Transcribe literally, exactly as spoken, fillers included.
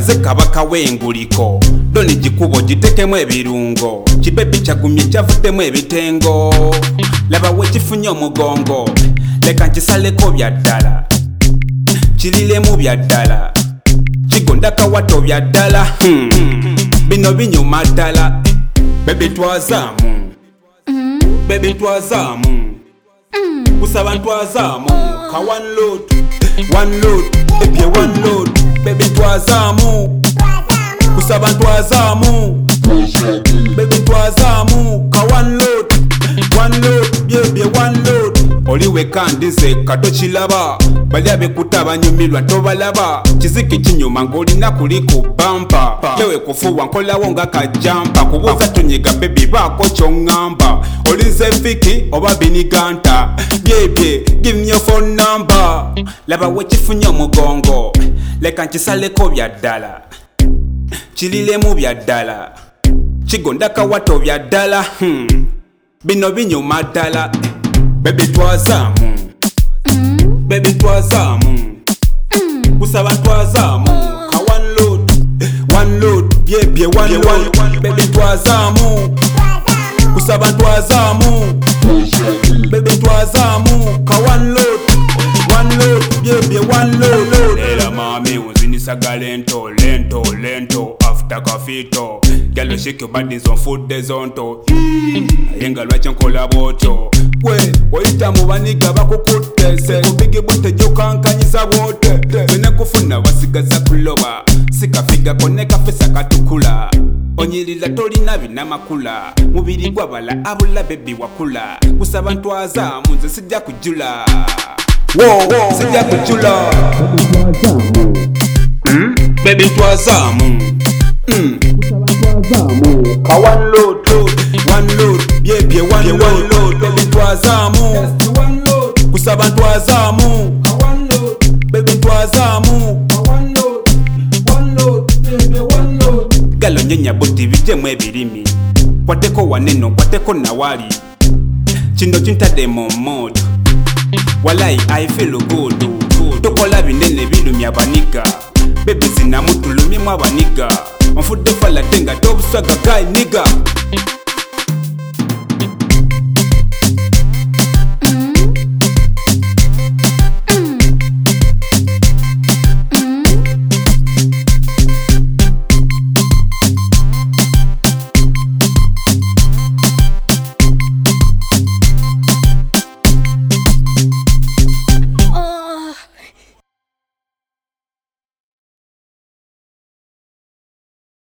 nze kabaka w'enguliko doni gikubo gitekemu ebirungo kibebi kyagumye kyavuddemu ebitengo laba wekifunye omugongo leka nkisaleko bya ddala kiliremu bya ddala kigonda kawato bya ddala hmm. bino binyuma ddala bebi twazaamu bebi twazaamu kusaba ntwazaamu ka one load one load ebye one load bebi twazaamu kusaba ntwazaamu bebi twazaamu ka one load one load byebye one load oliwe kandi nze kato kilaba bali abekuta banyumirwa tobalaba kiziki kinyuma ng'olina kuli ku bampa tewe kufuwa nkolawo nga kajampa kubuuza tunyiga bebi baako ky'oŋŋamba olinze fiki oba biniganta byebye give me your phone number laba wekifunye omugongo leka nkisaleko bya ddala kiliremu bya ddala kigonda kawato bya ddala hmm. bino binyuma ddala bebi twazaamu bebi twazaamu kusaba ntwazaamu ka one load one load byebye one load bebi twazaamu kusaba ntwazaamu bebi twazaamu ka one load one load byebye one load era mami unzinisa lento lento lento after kafito galo shake your body on foot desonto ayenga lwache nkola botyo we oyita mu baniga bakukutese kubigi bote jokankanyisa bote bene kufuna basigaza kuloba sikafiga koneka fesa katukula onyirira tolina binamakula mubiri gwabala abula bebi wakula kusaba ntwazaamu nze sijja kujula wo sijja kujula mm? bebi twazaamu mm. ka one load one load byebye one load bebi twazaamu kusaba ntwazaamu bebi twazaamu galo nyenya boti bijemu ebirimi kwateko waneno kwateko nawali kino kintadde mu mood walai I feel good tokola binene bilumya baniga bebi zinamutulumyemu abaniga onfudde fala denga tobuswaga guy nigga